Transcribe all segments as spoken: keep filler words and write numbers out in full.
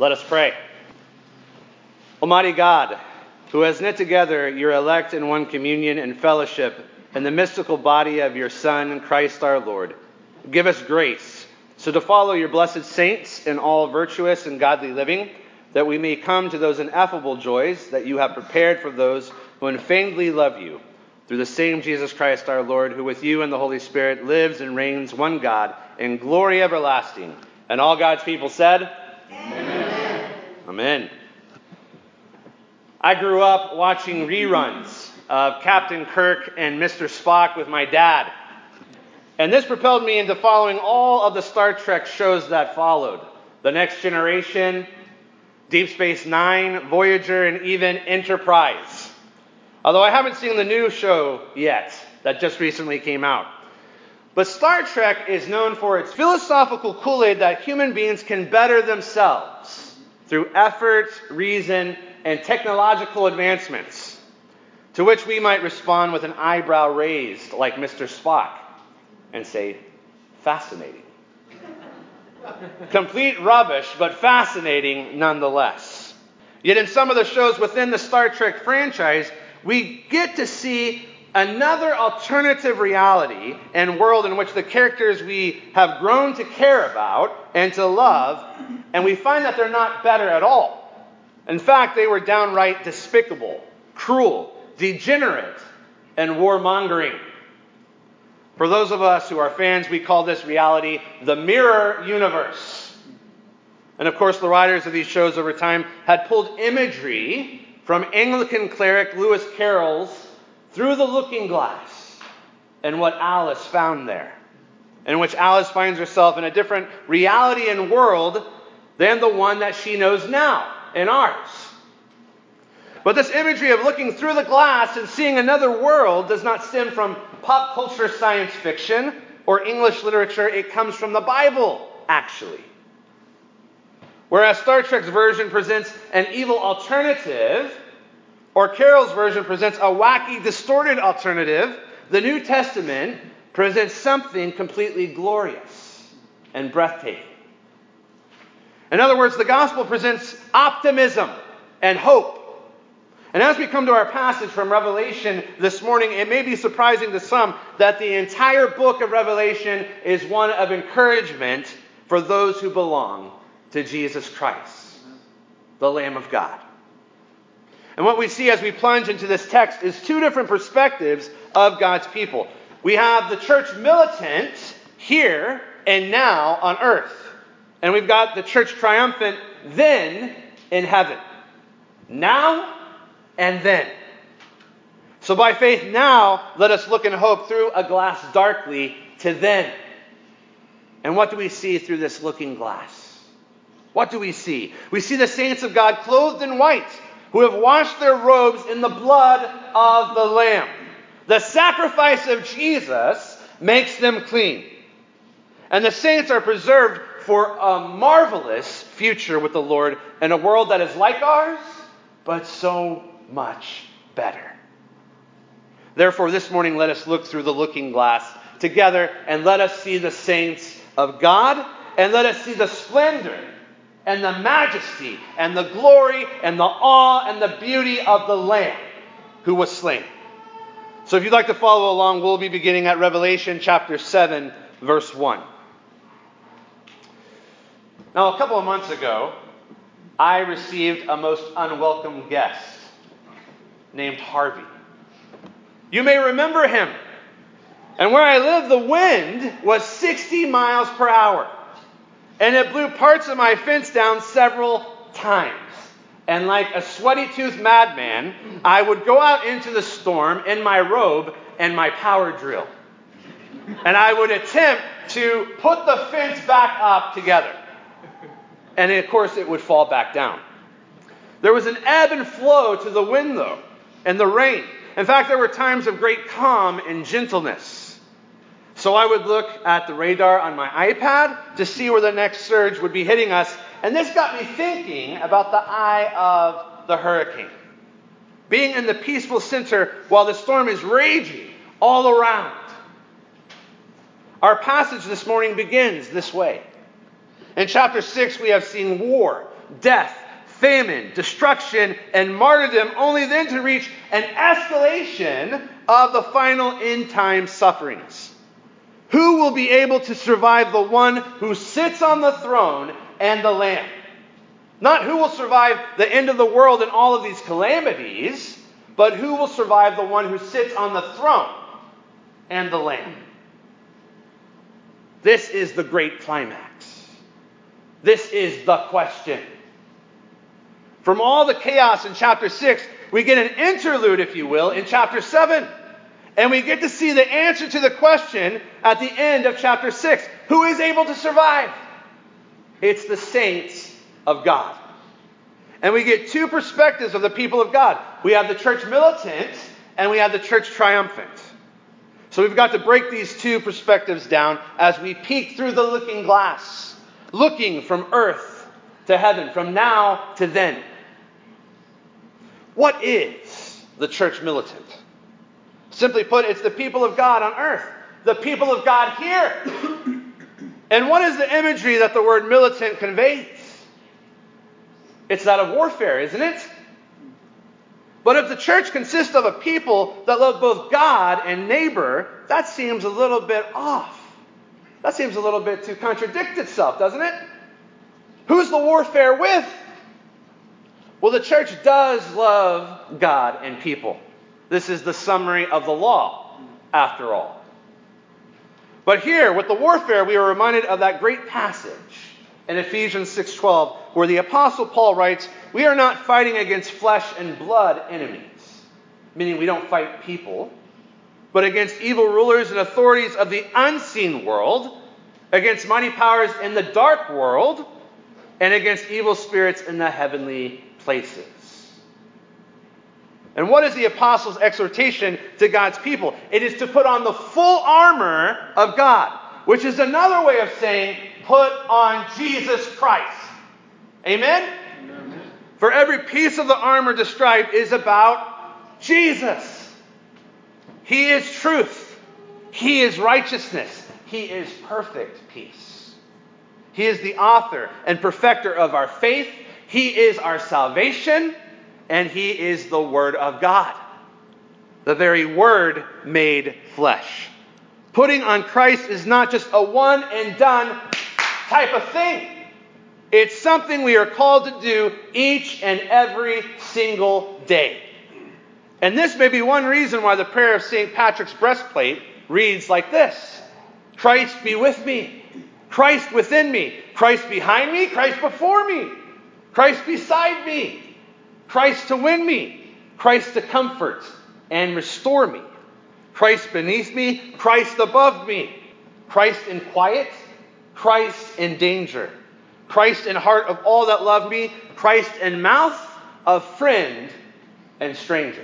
Let us pray. Almighty God, who has knit together your elect in one communion and fellowship in the mystical body of your Son, Christ our Lord, give us grace so to follow your blessed saints in all virtuous and godly living, that we may come to those ineffable joys that you have prepared for those who unfeignedly love you, through the same Jesus Christ our Lord, who with you and the Holy Spirit lives and reigns one God in glory everlasting. And all God's people said, Amen. Amen. I grew up watching reruns of Captain Kirk and Mister Spock with my dad. And this propelled me into following all of the Star Trek shows that followed. The Next Generation, Deep Space Nine, Voyager, and even Enterprise. Although I haven't seen the new show yet that just recently came out. But Star Trek is known for its philosophical Kool-Aid that human beings can better themselves through effort, reason, and technological advancements, to which we might respond with an eyebrow raised like Mister Spock and say, fascinating. Complete rubbish, but fascinating nonetheless. Yet in some of the shows within the Star Trek franchise, we get to see another alternative reality and world in which the characters we have grown to care about and to love, and we find that they're not better at all. In fact, they were downright despicable, cruel, degenerate, and warmongering. For those of us who are fans, we call this reality the mirror universe. And of course, the writers of these shows over time had pulled imagery from Anglican cleric Lewis Carroll's Through the Looking Glass, and what Alice found there, in which Alice finds herself in a different reality and world than the one that she knows now, in ours. But this imagery of looking through the glass and seeing another world does not stem from pop culture science fiction or English literature. It comes from the Bible, actually. Whereas Star Trek's version presents an evil alternative, or Carroll's version presents a wacky, distorted alternative, the New Testament presents something completely glorious and breathtaking. In other words, the gospel presents optimism and hope. And as we come to our passage from Revelation this morning, it may be surprising to some that the entire book of Revelation is one of encouragement for those who belong to Jesus Christ, the Lamb of God. And what we see as we plunge into this text is two different perspectives of God's people. We have the church militant here and now on earth. And we've got the church triumphant then in heaven. Now and then. So by faith now, let us look and hope through a glass darkly to then. And what do we see through this looking glass? What do we see? We see the saints of God clothed in white, who have washed their robes in the blood of the Lamb. The sacrifice of Jesus makes them clean. And the saints are preserved for a marvelous future with the Lord in a world that is like ours, but so much better. Therefore, this morning, let us look through the looking glass together, and let us see the saints of God, and let us see the splendor and the majesty and the glory and the awe and the beauty of the Lamb who was slain. So if you'd like to follow along, we'll be beginning at Revelation chapter seven, verse one. Now, a couple of months ago, I received a most unwelcome guest named Harvey. You may remember him. And where I live, the wind was sixty miles per hour. And it blew parts of my fence down several times. And like a sweaty-toothed madman, I would go out into the storm in my robe and my power drill. And I would attempt to put the fence back up together. And of course, it would fall back down. There was an ebb and flow to the wind, though, and the rain. In fact, there were times of great calm and gentleness. So I would look at the radar on my iPad to see where the next surge would be hitting us. And this got me thinking about the eye of the hurricane. Being in the peaceful center while the storm is raging all around. Our passage this morning begins this way. In chapter six, we have seen war. death, famine, destruction, and martyrdom, only then to reach an escalation of the final end-time sufferings. Who will be able to survive the one who sits on the throne and the Lamb? Not who will survive the end of the world and all of these calamities, but who will survive the one who sits on the throne and the Lamb. This is the great climax. This is the question. From all the chaos in chapter six, we get an interlude, if you will, in chapter seven. And we get to see the answer to the question at the end of chapter six. Who is able to survive? It's the saints of God. And we get two perspectives of the people of God. We have the church militant and we have the church triumphant. So we've got to break these two perspectives down as we peek through the looking glass, looking from earth to heaven, from now to then. What is the church militant? Simply put, it's the people of God on earth, the people of God here. And what is the imagery that the word militant conveys? It's that of warfare, isn't it? But if the church consists of a people that love both God and neighbor, that seems a little bit off. That seems a little bit to contradict itself, doesn't it? Who's the warfare with? Well, the church does love God and people. This is the summary of the law, after all. But here, with the warfare, we are reminded of that great passage in Ephesians six twelve, where the Apostle Paul writes, we are not fighting against flesh and blood enemies, meaning we don't fight people, but against evil rulers and authorities of the unseen world, against mighty powers in the dark world, and against evil spirits in the heavenly places. And what is the apostles' exhortation to God's people? It is to put on the full armor of God, which is another way of saying, put on Jesus Christ. Amen? Amen? For every piece of the armor described is about Jesus. He is truth. He is righteousness. He is perfect peace. He is the author and perfecter of our faith. He is our salvation. And He is the Word of God, the very Word made flesh. Putting on Christ is not just a one and done type of thing. It's something we are called to do each and every single day. And this may be one reason why the prayer of Saint Patrick's breastplate reads like this: Christ be with me, Christ within me, Christ behind me, Christ before me, Christ beside me, Christ to win me, Christ to comfort and restore me, Christ beneath me, Christ above me, Christ in quiet, Christ in danger, Christ in heart of all that love me, Christ in mouth of friend and stranger.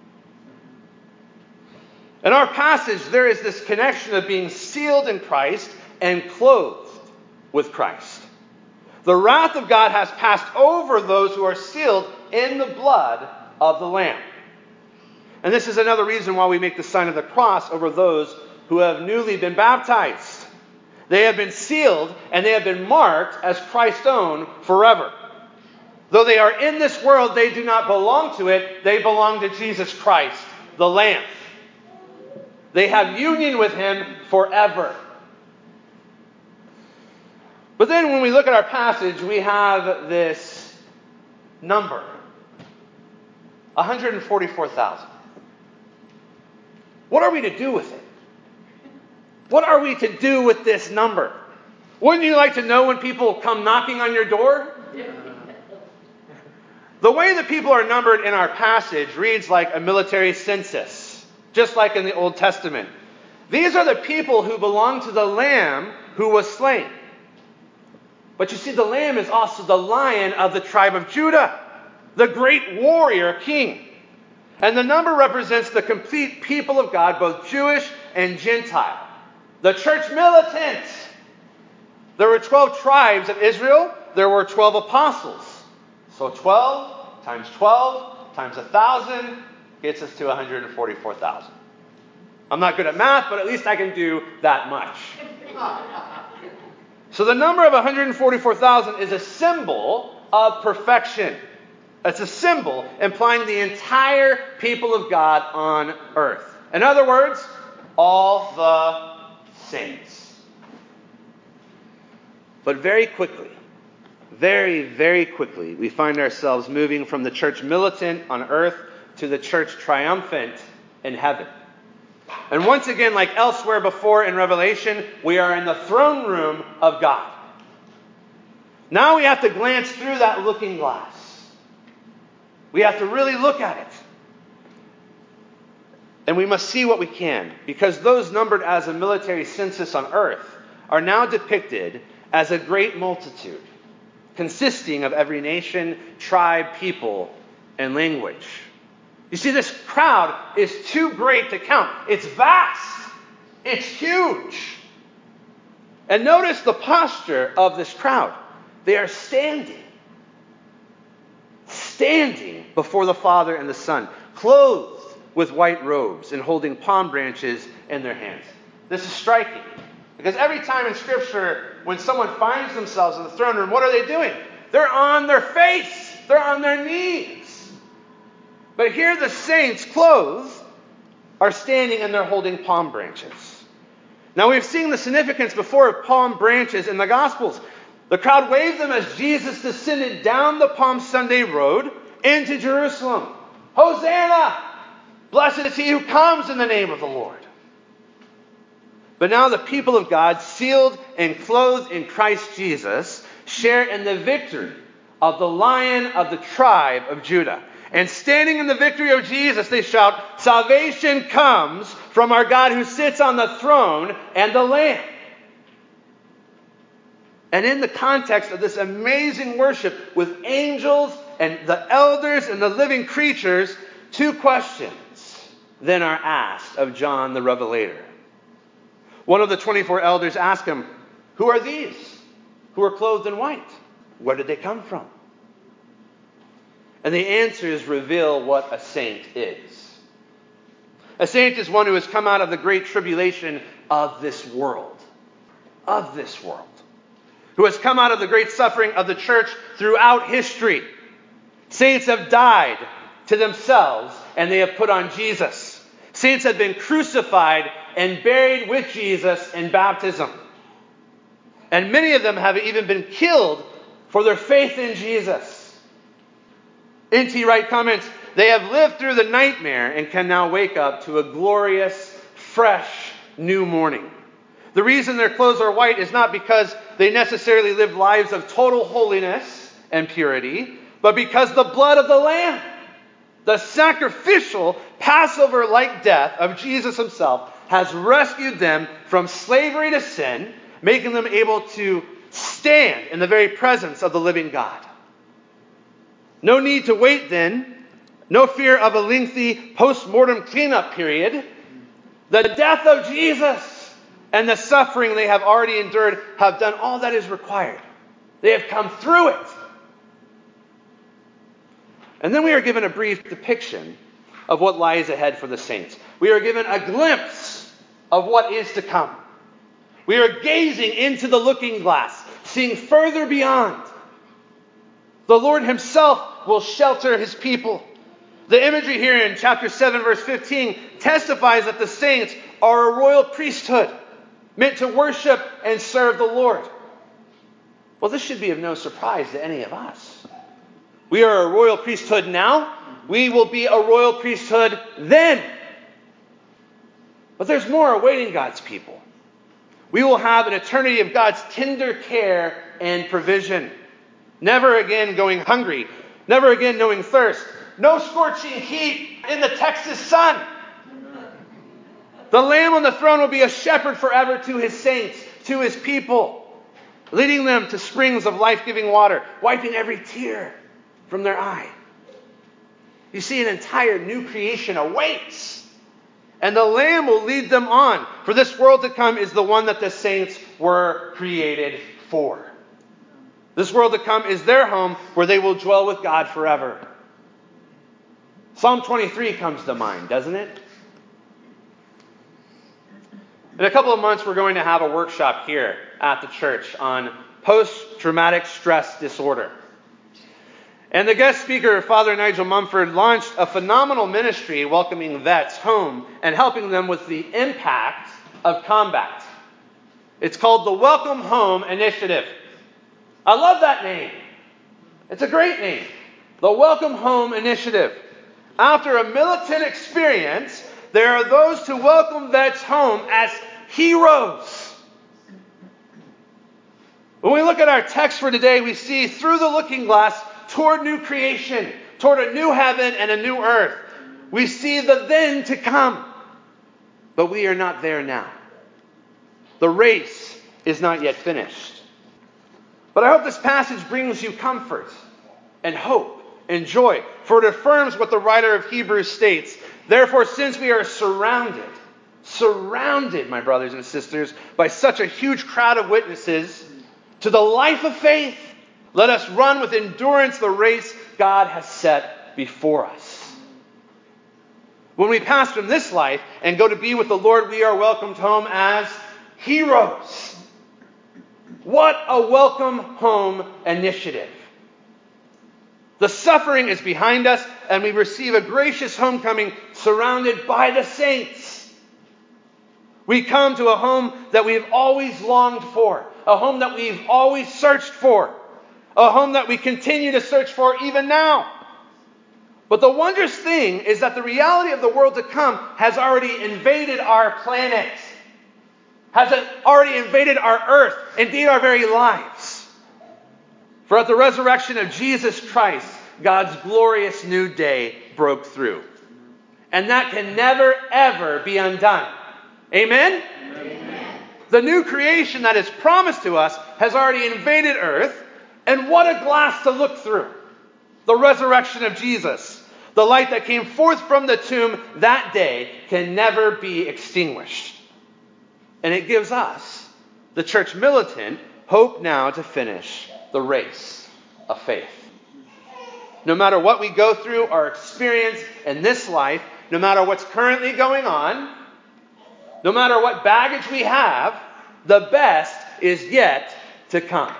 In our passage, there is this connection of being sealed in Christ and clothed with Christ. The wrath of God has passed over those who are sealed in the blood of the Lamb. And this is another reason why we make the sign of the cross over those who have newly been baptized. They have been sealed and they have been marked as Christ's own forever. Though they are in this world, they do not belong to it. They belong to Jesus Christ, the Lamb. They have union with Him forever. But then when we look at our passage, we have this number, one hundred forty-four thousand. What are we to do with it? What are we to do with this number? Wouldn't you like to know when people come knocking on your door? The way the people are numbered in our passage reads like a military census, just like in the Old Testament. These are the people who belong to the Lamb who was slain. But you see, the Lamb is also the Lion of the tribe of Judah, the great warrior king. And the number represents the complete people of God, both Jewish and Gentile. The church militant. There were twelve tribes of Israel. There were twelve apostles. So twelve times twelve times one thousand gets us to one hundred forty-four thousand. I'm not good at math, but at least I can do that much. So the number of one hundred forty-four thousand is a symbol of perfection. It's a symbol implying the entire people of God on earth. In other words, all the saints. But very quickly, very, very quickly, we find ourselves moving from the church militant on earth to the church triumphant in heaven. And once again, like elsewhere before in Revelation, we are in the throne room of God. Now we have to glance through that looking glass. We have to really look at it. And we must see what we can, because those numbered as a military census on earth are now depicted as a great multitude, consisting of every nation, tribe, people, and language. You see, this crowd is too great to count. It's vast. It's huge. And notice the posture of this crowd. They are standing. Standing before the Father and the Son, clothed with white robes and holding palm branches in their hands. This is striking. Because every time in Scripture, when someone finds themselves in the throne room, what are they doing? They're on their face. They're on their knees. But here the saints, clothed, are standing and they're holding palm branches. Now we've seen the significance before of palm branches in the Gospels. The crowd waved them as Jesus descended down the Palm Sunday road into Jerusalem. Hosanna! Blessed is he who comes in the name of the Lord. But now the people of God, sealed and clothed in Christ Jesus, share in the victory of the Lion of the tribe of Judah. And standing in the victory of Jesus, they shout, "Salvation comes from our God who sits on the throne and the Lamb." And in the context of this amazing worship with angels and the elders and the living creatures, two questions then are asked of John the Revelator. One of the twenty-four elders asked him, "Who are these who are clothed in white? Where did they come from?" And the answers reveal what a saint is. A saint is one who has come out of the great tribulation of this world. Of this world. Who has come out of the great suffering of the church throughout history. Saints have died to themselves and they have put on Jesus. Saints have been crucified and buried with Jesus in baptism. And many of them have even been killed for their faith in Jesus. N T Wright comments, "They have lived through the nightmare and can now wake up to a glorious, fresh, new morning." The reason their clothes are white is not because they necessarily lived lives of total holiness and purity, but because the blood of the Lamb, the sacrificial Passover-like death of Jesus himself, has rescued them from slavery to sin, making them able to stand in the very presence of the living God. No need to wait then, no fear of a lengthy post-mortem cleanup period. The death of Jesus and the suffering they have already endured have done all that is required. They have come through it. And then we are given a brief depiction of what lies ahead for the saints. We are given a glimpse of what is to come. We are gazing into the looking glass, seeing further beyond. The Lord himself will shelter his people. The imagery here in chapter seven, verse fifteen, testifies that the saints are a royal priesthood, meant to worship and serve the Lord. Well, this should be of no surprise to any of us. We are a royal priesthood now. We will be a royal priesthood then. But there's more awaiting God's people. We will have an eternity of God's tender care and provision. Never again going hungry. Never again knowing thirst. No scorching heat in the Texas sun. The Lamb on the throne will be a shepherd forever to his saints, to his people, leading them to springs of life-giving water, wiping every tear from their eye. You see, an entire new creation awaits, and the Lamb will lead them on, for this world to come is the one that the saints were created for. This world to come is their home where they will dwell with God forever. Psalm twenty-three comes to mind, doesn't it? In a couple of months, we're going to have a workshop here at the church on post-traumatic stress disorder. And the guest speaker, Father Nigel Mumford, launched a phenomenal ministry welcoming vets home and helping them with the impact of combat. It's called the Welcome Home Initiative. I love that name. It's a great name. The Welcome Home Initiative. After a militant experience, there are those to welcome vets home as heroes. When we look at our text for today, we see through the looking glass toward new creation, toward a new heaven and a new earth. We see the then to come, but we are not there now. The race is not yet finished. But I hope this passage brings you comfort and hope and joy, for it affirms what the writer of Hebrews states. Therefore, since we are surrounded, surrounded, my brothers and sisters, by such a huge crowd of witnesses to the life of faith, let us run with endurance the race God has set before us. When we pass from this life and go to be with the Lord, we are welcomed home as heroes. What a welcome home initiative. The suffering is behind us, and we receive a gracious homecoming surrounded by the saints. We come to a home that we've always longed for, a home that we've always searched for, a home that we continue to search for even now. But the wondrous thing is that the reality of the world to come has already invaded our planet, has already invaded our earth, indeed our very lives. For at the resurrection of Jesus Christ, God's glorious new day broke through. And that can never, ever be undone. Amen? Amen. The new creation that is promised to us has already invaded earth. And what a glass to look through. The resurrection of Jesus. The light that came forth from the tomb that day can never be extinguished. And it gives us, the church militant, hope now to finish the race of faith. No matter what we go through or experience in this life, no matter what's currently going on, no matter what baggage we have, the best is yet to come.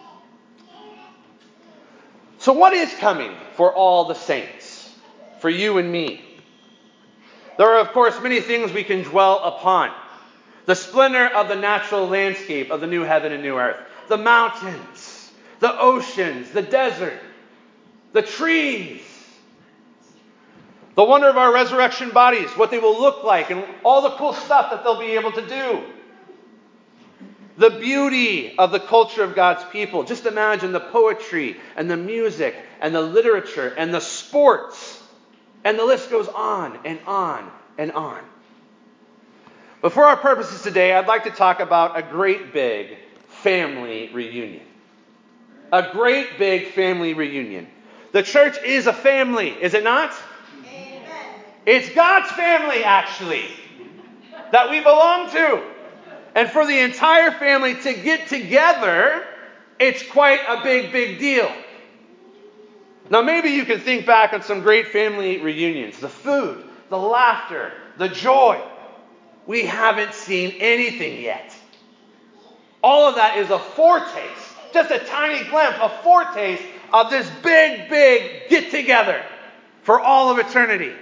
So what is coming for all the saints? For you and me? There are, of course, many things we can dwell upon. The splendor of the natural landscape of the new heaven and new earth. The mountains, the oceans, the desert, the trees. The wonder of our resurrection bodies, what they will look like, and all the cool stuff that they'll be able to do. The beauty of the culture of God's people. Just imagine the poetry and the music and the literature and the sports. And the list goes on and on and on. But for our purposes today, I'd like to talk about a great big family reunion. A great big family reunion. The church is a family, is it not? Amen. It's God's family, actually, that we belong to. And for the entire family to get together, it's quite a big, big deal. Now, maybe you can think back on some great family reunions. The food, the laughter, the joy. We haven't seen anything yet. All of that is a foretaste, just a tiny glimpse, a foretaste of this big, big get-together for all of eternity.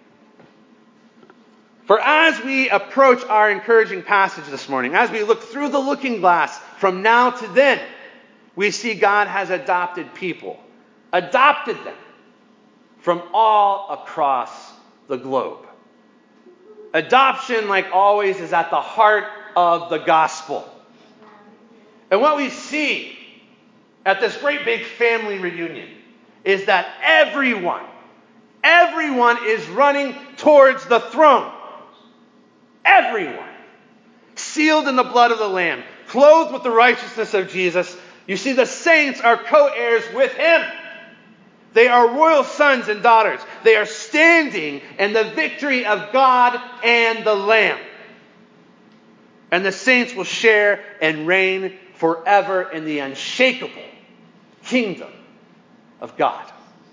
For as we approach our encouraging passage this morning, as we look through the looking glass from now to then, we see God has adopted people, adopted them from all across the globe. Adoption, like always, is at the heart of the gospel. And what we see at this great big family reunion is that everyone, everyone is running towards the throne. Everyone. Sealed in the blood of the Lamb, clothed with the righteousness of Jesus. You see, the saints are co-heirs with him. They are royal sons and daughters. They are standing in the victory of God and the Lamb. And the saints will share and reign forever in the unshakable kingdom of God.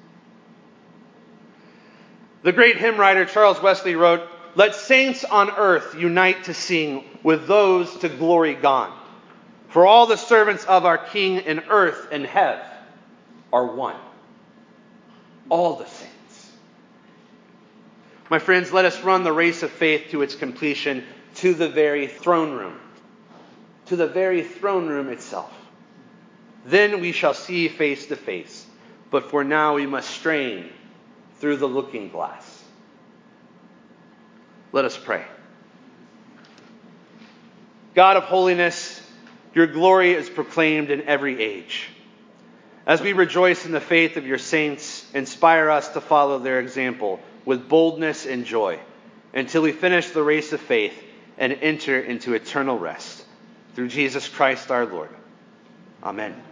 The great hymn writer Charles Wesley wrote, "Let saints on earth unite to sing with those to glory gone. For all the servants of our King in earth and heaven are one." all the saints. My friends, let us run the race of faith to its completion, to the very throne room. To the very throne room itself. Then we shall see face to face. But for now we must strain through the looking glass. Let us pray. God of holiness, your glory is proclaimed in every age. As we rejoice in the faith of your saints, inspire us to follow their example with boldness and joy until we finish the race of faith and enter into eternal rest. Through Jesus Christ our Lord. Amen.